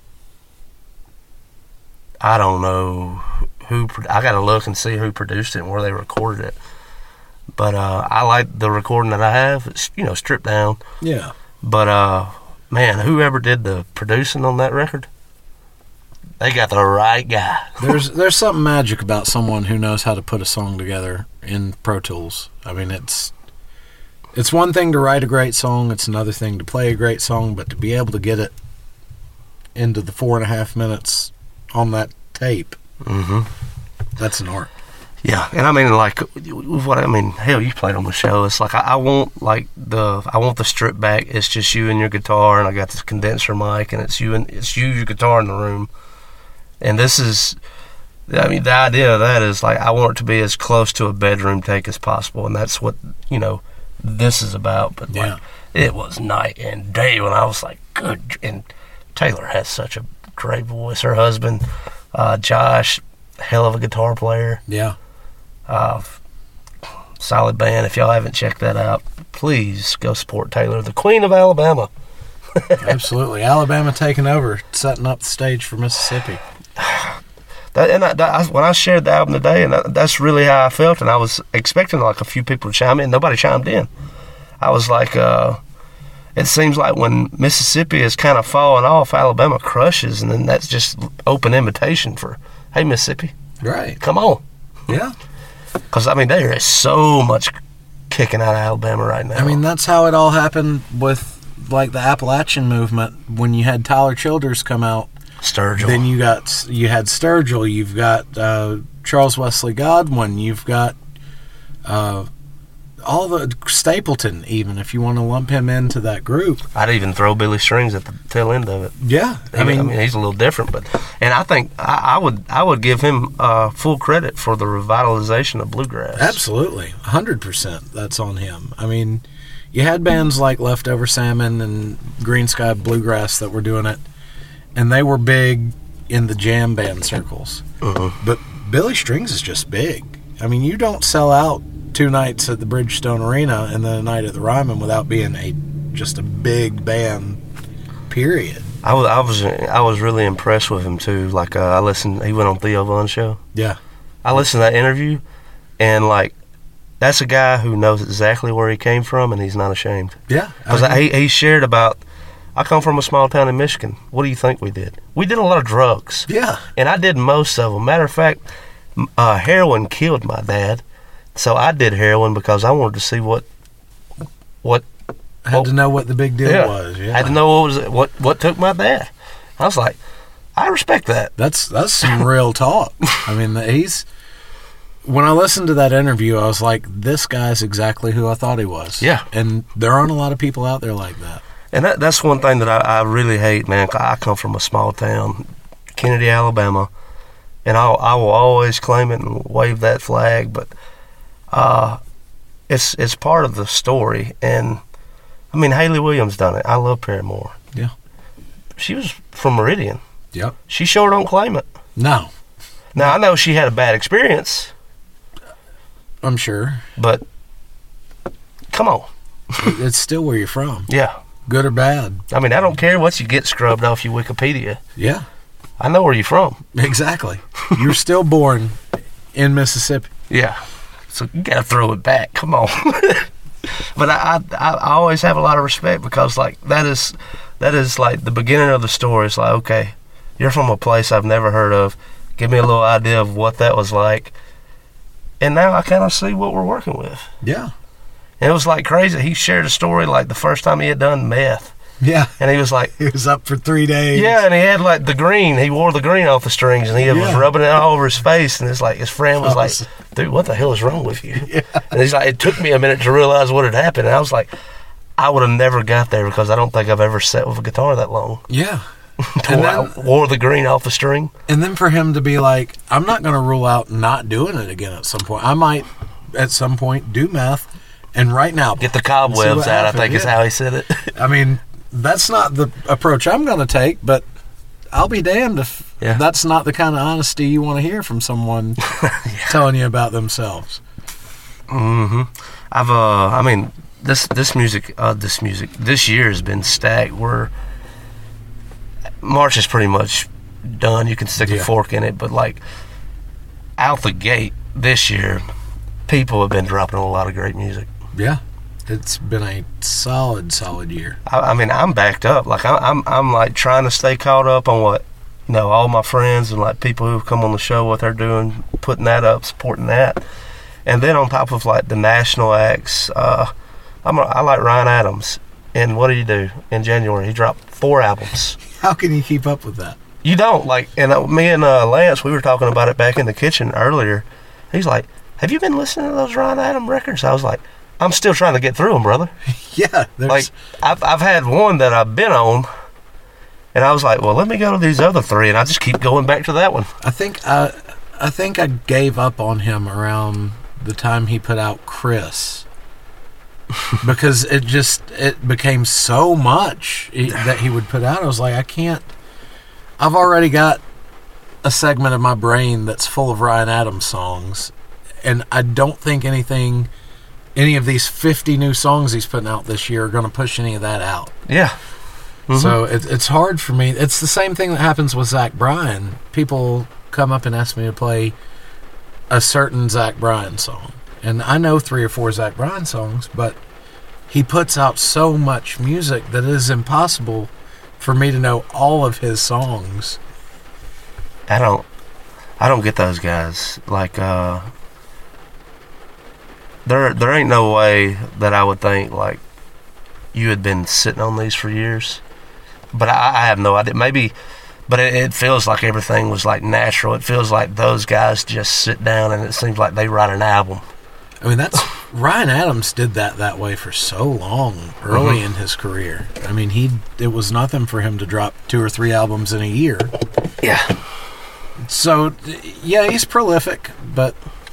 I don't know who, I got to look and see who produced it and where they recorded it. But uh, I like the recording that I have. It's, you know, stripped down. Yeah. But, uh, man, whoever did the producing on that record, they got the right guy. There's there's something magic about someone who knows how to put a song together in Pro Tools. I mean, it's it's one thing to write a great song. It's another thing to play a great song. But to be able to get it into the four and a half minutes on that tape, Mm-hmm. that's an art. Yeah, and I mean, like, what I mean, hell, you played on the show. It's like I, I want like the I want the strip back. It's just you and your guitar, and I got this condenser mic, and it's you and it's you, your guitar in the room. And this is, I mean, the idea of that is like I want it to be as close to a bedroom take as possible, and that's what you know this is about. But Yeah. like, it was night and day when I was like, good. And Taylor has such a great voice. Her husband, uh, Josh, hell of a guitar player. Yeah. Uh, solid band. If y'all haven't checked that out, please go support Taylor, the Queen of Alabama. Absolutely. Alabama taking over, setting up the stage for Mississippi. That, and I, that, I, when I shared the album today, and that, that's really how I felt, and I was expecting like a few people to chime in. Nobody chimed in. I was like, uh, it seems like when Mississippi is kind of falling off, Alabama crushes, and then that's just open invitation for, hey, Mississippi. Right. Come on. Yeah. Because, I mean, there is so much kicking out of Alabama right now. I mean, that's how it all happened with, like, the Appalachian movement. When you had Tyler Childers come out, Sturgill. then you got you had Sturgill, you've got uh, Charles Wesley Godwin, you've got uh, all the Stapleton, even if you want to lump him into that group. I'd even throw Billy Strings at the tail end of it. Yeah, I mean, I mean, he's a little different, but and I think I, I would I would give him uh, full credit for the revitalization of bluegrass. Absolutely, one hundred percent. That's on him. I mean, you had bands like Leftover Salmon and Green Sky Bluegrass that were doing it, and they were big in the jam band circles. Uh-huh. But Billy Strings is just big. I mean, you don't sell out two nights at the Bridgestone Arena and then a night at the Ryman without being a just a big band. Period. I was I was I was really impressed with him too. Like uh, I listened, he went on Theo Von's show. Yeah, I listened to that interview, and like that's a guy who knows exactly where he came from, and he's not ashamed. yeah. Because I mean, he he shared about. I come from a small town in Michigan. What do you think we did? We did a lot of drugs. yeah, And I did most of them. Matter of fact, uh, heroin killed my dad. So I did heroin because I wanted to see what, what. I had what, to know what the big deal yeah, was. Yeah, I had to know what was what what took my dad. I was like, I respect that. That's that's some real talk. I mean, he's. When I listened to that interview, I was like, this guy's exactly who I thought he was. Yeah. And there aren't a lot of people out there like that. And that, that's one thing that I, I really hate, man. 'Cause I come from a small town, Kennedy, Alabama, and I'll, I will always claim it and wave that flag. But uh, it's it's part of the story. And I mean, Hayley Williams done it. I love Paramore. Yeah. She was from Meridian. Yep. She sure don't claim it. No, Now I know she had a bad experience, I'm sure. but come on, It's still where you're from, yeah. good or bad. I mean, I don't care what you get scrubbed off your Wikipedia. Yeah, I know where you're from. exactly. You're still born in Mississippi. Yeah. So you gotta throw it back. Come on. But I, I I always have a lot of respect because like that is that is like the beginning of the story. It's like, okay, you're from a place I've never heard of. Give me a little idea of what that was like. And now I kind of see what we're working with. Yeah. And it was like crazy. He shared a story like the first time he had done meth. Yeah. And he was like, He was up for three days. yeah, and he had like the green. He wore the green off the strings, and he was Yeah. rubbing it all over his face. And it's like his friend was Oh, like, so- "Dude, what the hell is wrong with you?" And he's like, "It took me a minute to realize what had happened." And I was like, "I would have never got there because I don't think I've ever sat with a guitar that long." Yeah. To And where I then- wore the green off the string. And then for him to be like, I'm not going to rule out not doing it again at some point. I might, at some point, do meth. And right now, Get the see cobwebs what out. I happens. think is Yeah. how he said it. I mean, that's not the approach I'm going to take, but I'll be damned if Yeah. that's not the kind of honesty you want to hear from someone telling you about themselves. hmm I've uh, I mean, this this music, uh, this music, this year has been stacked. We're March is pretty much done. You can stick a Yeah. fork in it, but like out the gate this year, people have been dropping a lot of great music. Yeah. It's been a solid, solid year. I, I mean, I'm backed up. Like I, I'm, I'm like trying to stay caught up on what, you know, all my friends and like people who've come on the show, what they're doing, putting that up, supporting that, and then on top of like the national acts, uh, I'm a, I like Ryan Adams. And what did he do in January? He dropped four albums. How can you keep up with that? You don't like, and uh, me and uh, Lance, we were talking about it back in the kitchen earlier. He's like, "Have you been listening to those Ryan Adams records?" I was like, "I'm still trying to get through them, brother." Yeah. There's, Like, I've I've had one that I've been on, and I was like, "Well, let me go to these other three," and I just keep going back to that one. I think I, I think I gave up on him around the time he put out Chris. Because it just it became so much he, that he would put out. I was like, I can't. I've already got a segment of my brain that's full of Ryan Adams songs, and I don't think anything, any of these fifty new songs he's putting out this year are going to push any of that out. Yeah. Mhm. So it, it's hard for me. It's the same thing that happens with Zach Bryan. People come up and ask me to play a certain Zach Bryan song. And I know three or four Zach Bryan songs, but he puts out so much music that it is impossible for me to know all of his songs. I don't. I don't get those guys. Like, uh, there there ain't no way that I would think, like, you had been sitting on these for years. But I, I have no idea. Maybe, but it, it feels like everything was, like, natural. It feels like those guys just sit down and it seems like they write an album. I mean, that's Ryan Adams did that that way for so long early Mm-hmm. in his career. I mean, he it was nothing for him to drop two or three albums in a year. Yeah. So, yeah, he's prolific, but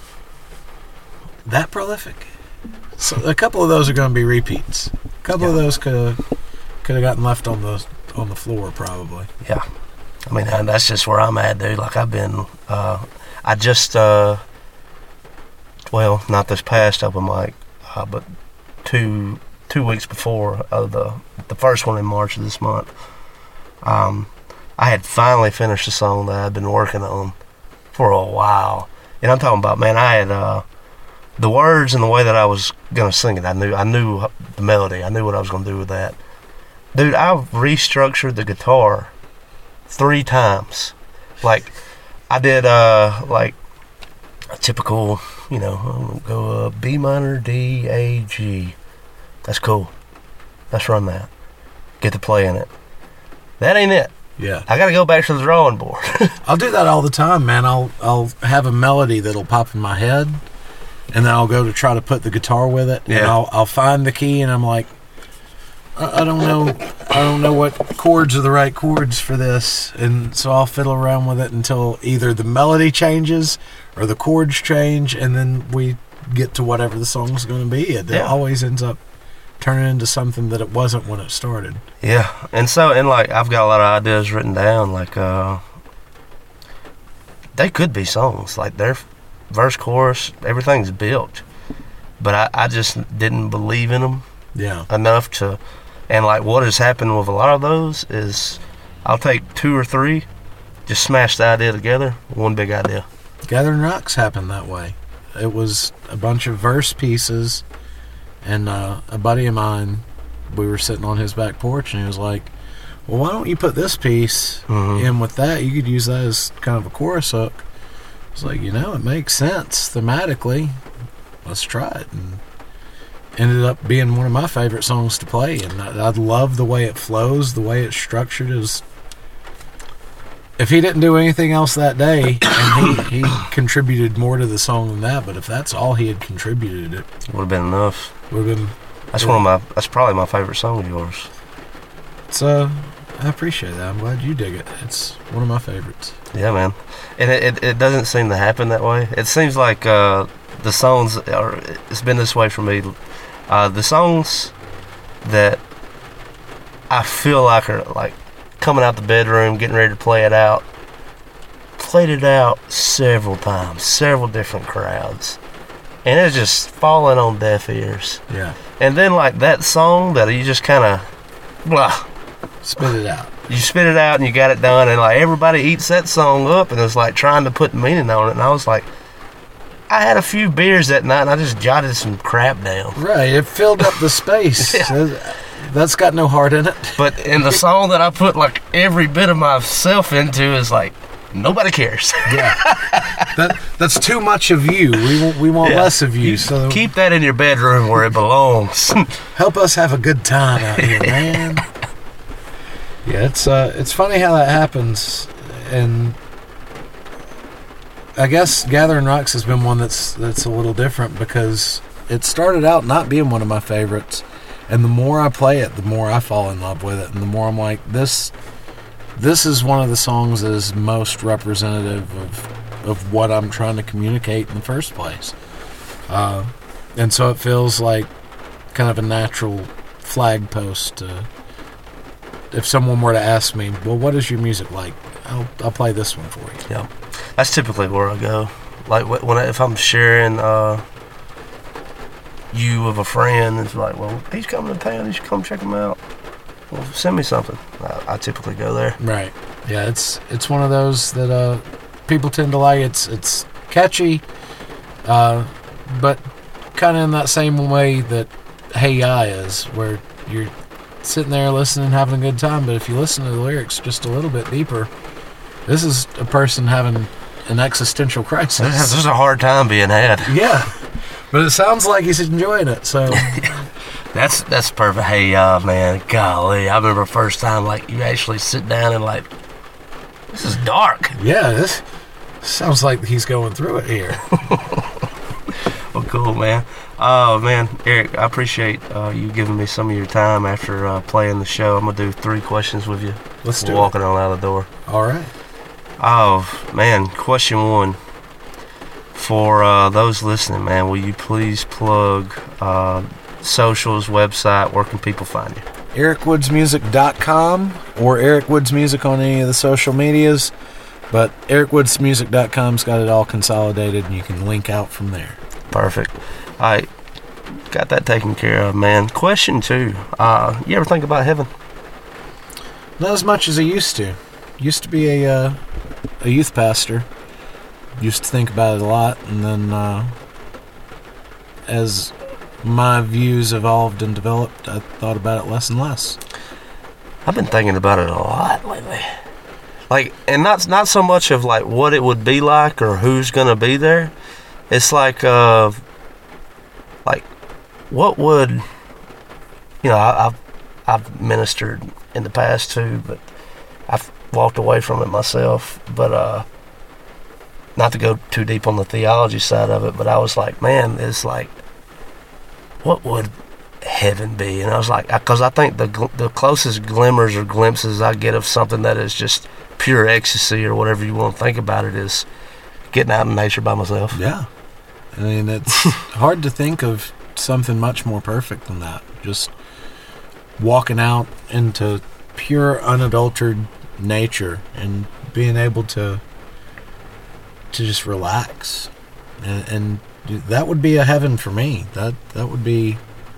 that prolific? So a couple of those are going to be repeats. A couple of Yeah. those could have could have gotten left on the on the floor probably. Yeah. I mean, and that's just where I'm at, dude. Like, I've been, uh, I just, uh, well, not this past open mic, uh, but two two weeks before uh, the the first one in March of this month, um, I had finally finished a song that I'd been working on for a while. And I'm talking about, man, I had uh, the words and the way that I was gonna sing it. I knew I knew the melody. I knew what I was gonna do with that. Dude, I restructured the guitar three times. Like, I did uh, like a typical, you know, I'm gonna go uh, B minor, D, A, G. That's cool. Let's run that. Get to play in it. That ain't it. Yeah. I got to go back to the drawing board. I'll do that all the time, man. I'll I'll have a melody that'll pop in my head, and then I'll go to try to put the guitar with it. And Yeah. I'll I'll find the key, and I'm like, I, I don't know, I don't know what chords are the right chords for this, and so I'll fiddle around with it until either the melody changes or the chords change, and then we get to whatever the song's going to be. It, it Yeah. always ends up turning into something that it wasn't when it started. Yeah, and so, and like, I've got a lot of ideas written down, like, uh, they could be songs, like, their verse, chorus, everything's built, but I, I just didn't believe in them Yeah. enough to, and like, what has happened with a lot of those is, I'll take two or three, just smash the idea together, one big idea. Gathering Rocks happened that way. It was a bunch of verse pieces, and uh, a buddy of mine, we were sitting on his back porch, and he was like, well, why don't you put this piece Mhm. in with that? You could use that as kind of a chorus hook. I was like, you know, it makes sense thematically. Let's try it. And ended up being one of my favorite songs to play, and I, I love the way it flows, the way it's structured. Is if he didn't do anything else that day, and he, he contributed more to the song than that, but if that's all he had contributed, it Would have been enough. would have been. That's one of my, that's probably my favorite song of yours. So I appreciate that. I'm glad you dig it. It's one of my favorites. Yeah, man. And it, it, it doesn't seem to happen that way. It seems like uh, the songs are, it's been this way for me. Uh, the songs that I feel like are like coming out the bedroom, getting ready to play it out, played it out several times, several different crowds. And it's just falling on deaf ears. Yeah. And then like that song that you just kind of, blah. Spit it out. You spit it out and you got it done, and like everybody eats that song up, and it's like trying to put meaning on it. And I was like, I had a few beers that night, and I just jotted some crap down. Right. It filled up the space. Yeah. So that's got no heart in it. But in the song that I put like every bit of myself into is like nobody cares. Yeah. that that's too much of you. We want we want Yeah. less of you. So Keep that in your bedroom where it belongs. help us have a good time out here, man. Yeah, it's uh, it's funny how that happens, and I guess Gathering Rocks has been one that's that's a little different because it started out not being one of my favorites, and the more I play it, the more I fall in love with it, and the more I'm like, this this is one of the songs that is most representative of of what I'm trying to communicate in the first place, uh, and so it feels like kind of a natural flag post to. If someone were to ask me, well, what is your music like? I'll I'll play this one for you. Yeah, that's typically where I go. Like wh- when I, if I'm sharing uh, you with a friend, it's like, well, he's coming to town. You should come check him out. Well, send me something. I, I typically go there. Right. Yeah, it's it's one of those that uh, people tend to like. It's it's catchy, uh, but kind of in that same way that Hey Ya is, where you're sitting there listening, having a good time, but if you listen to the lyrics just a little bit deeper, this is a person having an existential crisis. There's a hard time being had. Yeah, but it sounds like he's enjoying it. So that's that's perfect. Hey, uh, man, golly, I remember first time like you actually sit down and like, this is dark. Yeah, this sounds like he's going through it here. Well, cool, man. Oh, man, Eric, I appreciate uh, you giving me some of your time after uh, playing the show. I'm going to do three questions with you. Let's do walking it. on out the door. All right. Oh, man, question one. For uh, those listening, man, will you please plug uh, socials, website, where can people find you? eric woods music dot com or Eric Woods Music on any of the social medias. But eric woods music dot com's got it all consolidated, and you can link out from there. Perfect. All right. Got that taken care of, man. Question two. Uh, you ever think about heaven? Not as much as I used to. Used to be a uh, a youth pastor. Used to think about it a lot, and then uh, as my views evolved and developed, I thought about it less and less. I've been thinking about it a lot lately. Like, and not not so much of like what it would be like or who's gonna be there. It's like, uh, like, what would, you know, I, I've I've ministered in the past too, but I've walked away from it myself. But uh, not to go too deep on the theology side of it, but I was like, man, it's like, what would heaven be? And I was like, because I think the gl- the closest glimmers or glimpses I get of something that is just pure ecstasy or whatever you want to think about it is getting out in nature by myself. Yeah. I mean, it's hard to think of something much more perfect than that. Just walking out into pure, unadulterated nature and being able to to just relax. And, and that would be a heaven for me. That that would be,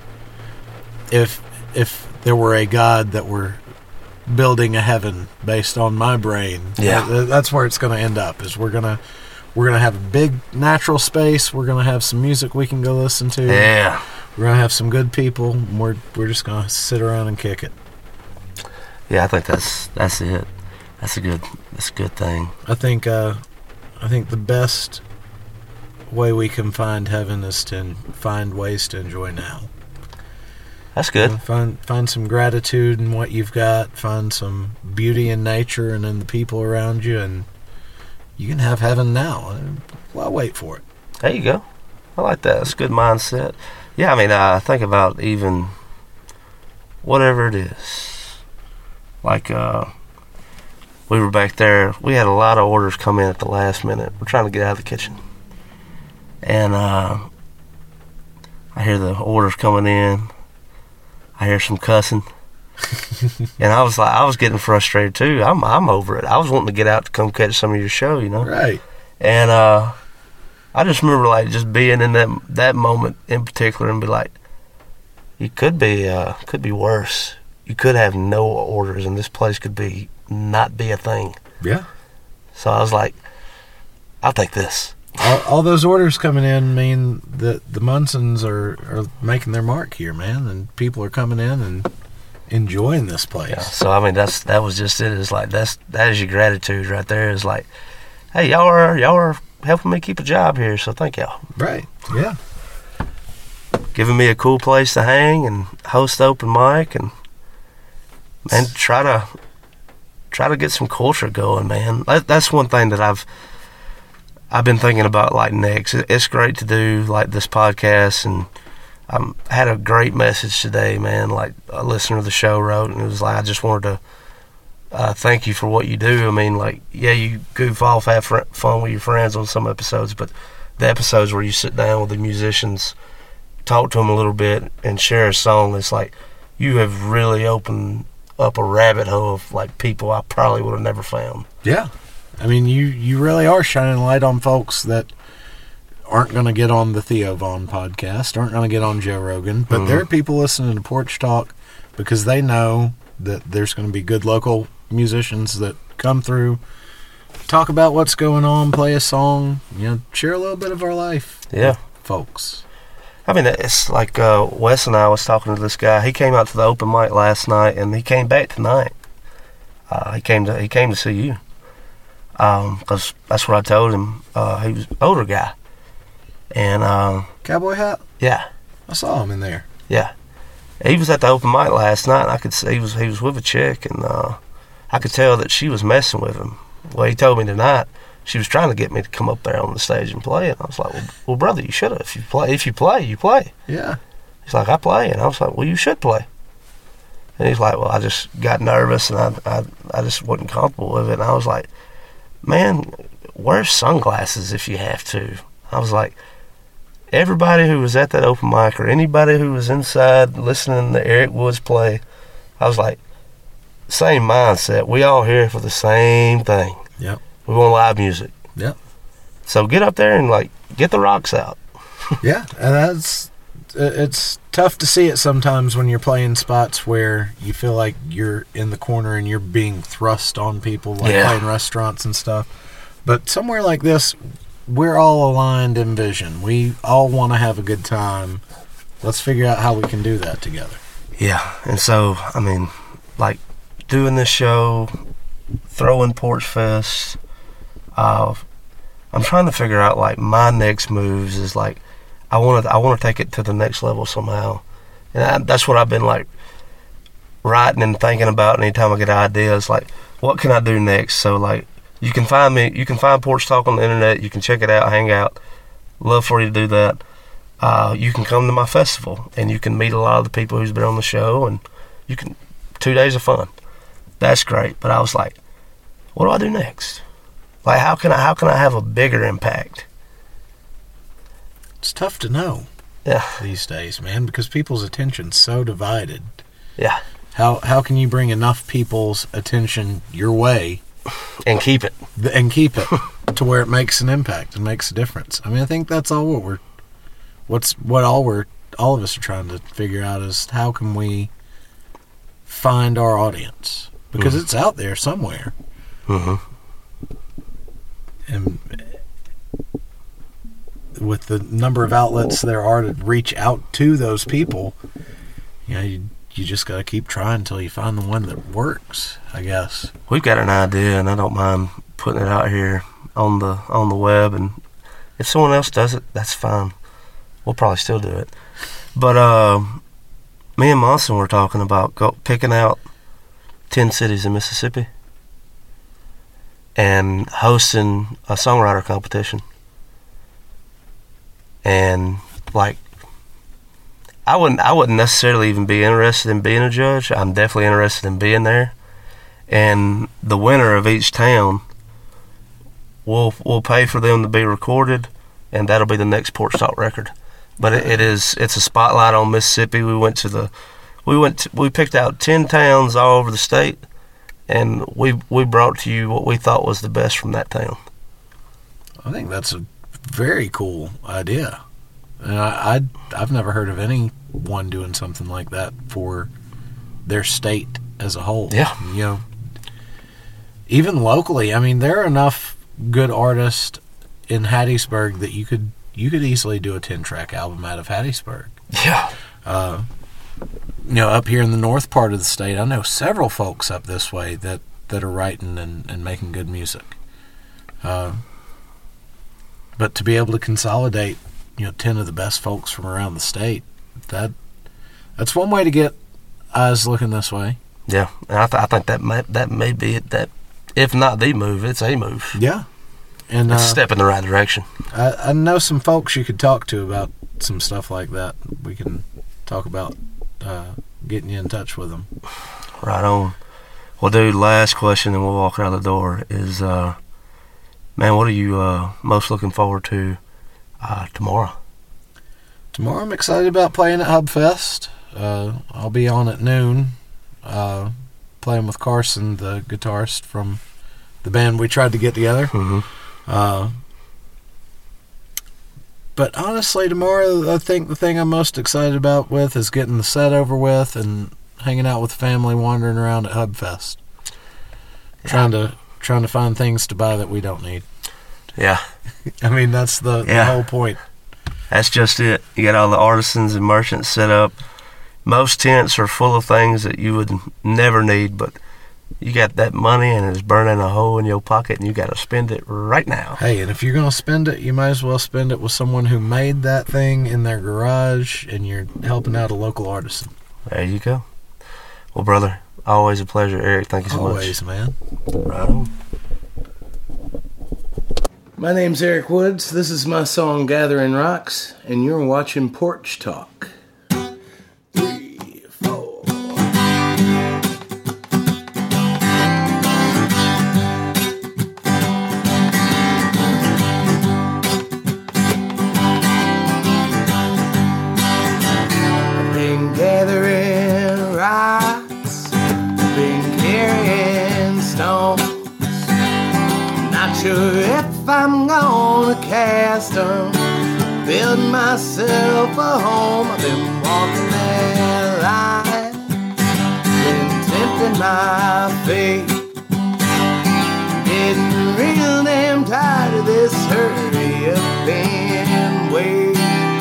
if if there were a God that were building a heaven based on my brain. Yeah. That, that's where it's going to end up, is we're going to We're going to have a big natural space. We're going to have some music we can go listen to. Yeah. We're going to have some good people. And we're we're just going to sit around and kick it. Yeah, I think that's that's it. That's a good that's a good thing. I think uh, I think the best way we can find heaven is to find ways to enjoy now. That's good. You know, find find some gratitude in what you've got. Find some beauty in nature and in the people around you, and you can have heaven now. Well, wait for it. There you go. I like that. That's a good mindset. Yeah, I mean, I think about even whatever it is. Like, uh, we were back there. We had a lot of orders come in at the last minute. We're trying to get out of the kitchen. And uh, I hear the orders coming in. I hear some cussing. And I was like, I was getting frustrated too. I'm I'm over it. I was wanting to get out to come catch some of your show, you know. Right. And uh, I just remember like just being in that that moment in particular and be like, you could be uh, could be worse. You could have no orders, and this place could be not be a thing. Yeah. So I was like, I'll take this. All, all those orders coming in mean that the Munsons are, are making their mark here, man, and people are coming in and enjoying this place. Yeah, so I mean that's that was just it. It's like that's that is your gratitude right there. It's like, hey, y'all are y'all are helping me keep a job here, so thank y'all. Right. Yeah. Giving me a cool place to hang and host open mic and and try to try to get some culture going, man. That, that's one thing that I've I've been thinking about like next. It's great to do like this podcast, and Um, I had a great message today, man. Like a listener of the show wrote, and it was like, I just wanted to uh, thank you for what you do. I mean, like, yeah, you goof off, have fr- fun with your friends on some episodes, but the episodes where you sit down with the musicians, talk to them a little bit, and share a song, it's like you have really opened up a rabbit hole of like people I probably would have never found. Yeah. I mean, you, you really are shining light on folks that aren't going to get on the Theo Vaughn podcast, aren't going to get on Joe Rogan, but mm-hmm. there are people listening to Porch Talk because they know that there's going to be good local musicians that come through, talk about what's going on, play a song, you know, share a little bit of our life. Yeah. Folks. I mean, it's like uh, Wes and I was talking to this guy. He came out to the open mic last night, and he came back tonight. Uh, he came to he came to see you. because um, that's what I told him. Uh, he was an older guy. And, um, Cowboy hat? yeah. I saw him in there. Yeah. He was at the open mic last night, and I could see he was, he was with a chick, and uh, I could tell that she was messing with him. Well, he told me tonight she was trying to get me to come up there on the stage and play, and I was like, well, well brother, you should have. If you play, if you play, you play. Yeah. He's like, I play. And I was like, well, you should play. And he's like, well, I just got nervous, and I, I, I just wasn't comfortable with it. And I was like, man, wear sunglasses if you have to. I was like, everybody who was at that open mic or anybody who was inside listening to Eric Woods play, I was like, same mindset. We all here for the same thing. Yep. We want live music. Yep. So get up there and, like, get the rocks out. Yeah, and that's, it's tough to see it sometimes when you're playing spots where you feel like you're in the corner and you're being thrust on people, like Yeah. playing restaurants and stuff. But somewhere like this, we're all aligned in vision. We all want to have a good time. Let's figure out how we can do that together. Yeah, and so, I mean, like, doing this show, throwing Porch Fest, uh, I'm trying to figure out, like, my next moves is, like, I want to I want to take it to the next level somehow. And I, that's what I've been, like, writing and thinking about anytime I get ideas, like, what can I do next? So, like, you can find me, you can find Porch Talk on the internet, you can check it out, hang out. Love for you to do that. Uh, you can come to my festival, and you can meet a lot of the people who's been on the show, and you can, two days of fun. That's great. But I was like, what do I do next? Like, how can I, how can I have a bigger impact? It's tough to know Yeah. these days, man, because people's attention's so divided. Yeah. How how can you bring enough people's attention your way And keep it. th- and keep it to where it makes an impact and makes a difference? I mean, I think that's all what we're, what's what all we're, all of us are trying to figure out is how can we find our audience, because Mhm. it's out there somewhere. Mm-hmm. And with the number of outlets there are to reach out to those people, you know, you, you just got to keep trying until you find the one that works, I guess. We've got an idea, and I don't mind putting it out here on the on the web. And if someone else does it, that's fine. We'll probably still do it. But uh, me and Monson were talking about go, picking out ten cities in Mississippi and hosting a songwriter competition. And, like, I wouldn't I wouldn't necessarily even be interested in being a judge. I'm definitely interested in being there. And the winner of each town, we'll we'll pay for them to be recorded, and that'll be the next Porch Talk record. But it, it is it's a spotlight on Mississippi. We went to the we went to, we picked out ten towns all over the state, and we we brought to you what we thought was the best from that town. I think that's a very cool idea. And I, I, I've never heard of anyone doing something like that for their state as a whole. Yeah. You know, even locally, I mean, there are enough good artists in Hattiesburg that you could you could easily do a ten-track album out of Hattiesburg. Yeah. Uh, you know, up here in the north part of the state, I know several folks up this way that, that are writing and, and making good music. Uh, but to be able to consolidate, you know, ten of the best folks from around the state, that that's one way to get eyes looking this way. Yeah, and I, th- I think that may, that may be it. That if not the move, it's a move. Yeah. And It's uh, a step in the right direction. I, I know some folks you could talk to about some stuff like that. We can talk about uh, getting you in touch with them. Right on. Well, dude, last question, and we'll walk out the door, is, uh, man, what are you uh, most looking forward to uh, tomorrow? Tomorrow I'm excited about playing at Hubfest. Uh, I'll be on at noon, uh, playing with Carson, the guitarist from the band we tried to get together. Mm-hmm. Uh, but honestly, tomorrow I think the thing I'm most excited about with is getting the set over with and hanging out with family, wandering around at Hubfest, Yeah. trying to trying to find things to buy that we don't need. Yeah, I mean, that's the, the Yeah. whole point. that's just it. You got all the artisans and merchants set up. Most tents are full of things that you would never need, but You got that money and it's burning a hole in your pocket and you got to spend it right now. Hey, and if you're going to spend it, you might as well spend it with someone who made that thing in their garage and you're helping out a local artisan. There you go. Well, brother, always a pleasure. Eric, thank you so Always, much. man. Right on. My name's Eric Woods. This is my song Gathering Rocks, and you're watching Porch Talk. Three, four. I've been gathering rocks, been carrying stones. Not sure if I'm gonna cast them, build myself a home. I've been walking that line, been tempting my fate, getting real damn tired of this hurry up and wait.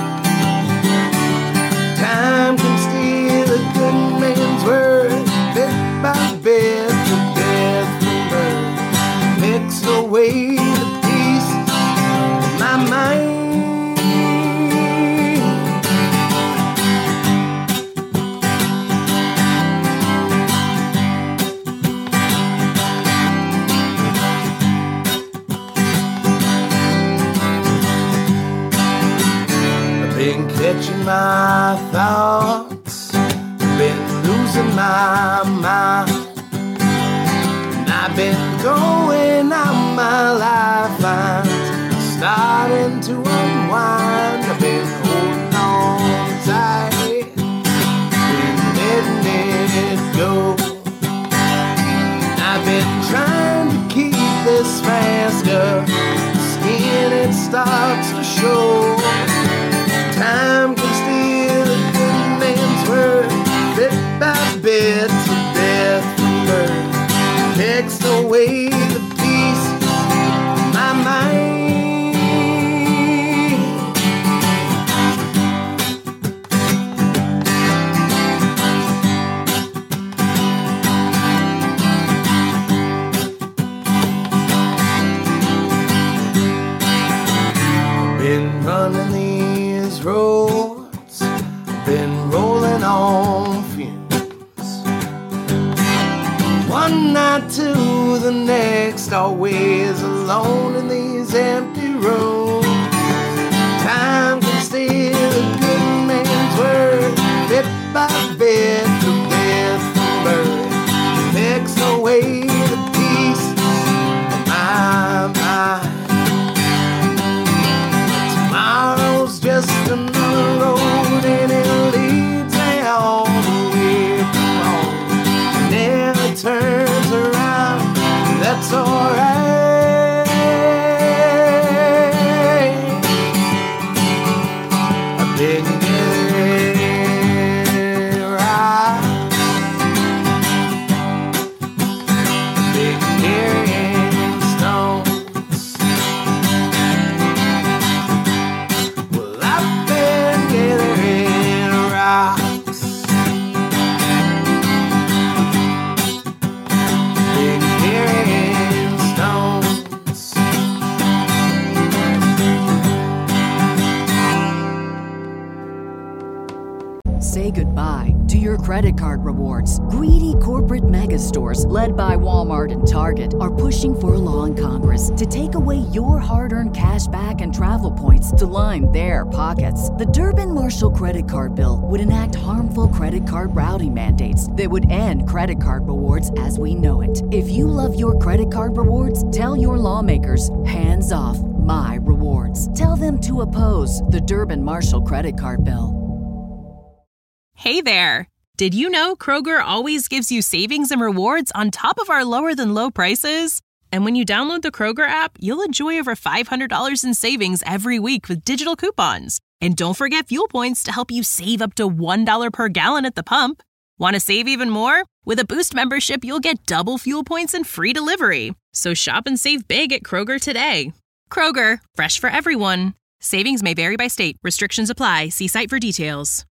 Time can steal a good man's word, bit by bit, to death from birth. Mix away the pieces of my mind. I've been catching my thoughts, been losing my mind. I've been going out my lifelines, starting to unwind. I've been holding on tight, been letting it go. I've been trying to keep this mask up, skin it starts to show. Time can steal a good man's word, bit by bit, to death from birth. Takes away the peace of my mind. Been running these roads, been rolling on fumes. One night to the next, always alone in these empty rooms. Time can steal a good man's word, bit by bit, to death from birth. Takes away the peace of my mind. Tomorrow's just another road, and it leads me all the way from home. Never turns around, that's alright. I've been getting right, been carrying stones. Well, I've been gathering rocks, been carrying stones. Say goodbye to your credit card rewards. Greedy corporate mega stores, led by Walmart and Target, are pushing for a law in Congress to take away your hard-earned cash back and travel points to line their pockets. The Durbin-Marshall credit card bill would enact harmful credit card routing mandates that would end credit card rewards as we know it. If you love your credit card rewards, tell your lawmakers, hands off my rewards. Tell them to oppose the Durbin-Marshall credit card bill. Hey there! Did you know Kroger always gives you savings and rewards on top of our lower-than-low prices? And when you download the Kroger app, you'll enjoy over five hundred dollars in savings every week with digital coupons. And don't forget fuel points to help you save up to one dollar per gallon at the pump. Want to save even more? With a Boost membership, you'll get double fuel points and free delivery. So shop and save big at Kroger today. Kroger, fresh for everyone. Savings may vary by state. Restrictions apply. See site for details.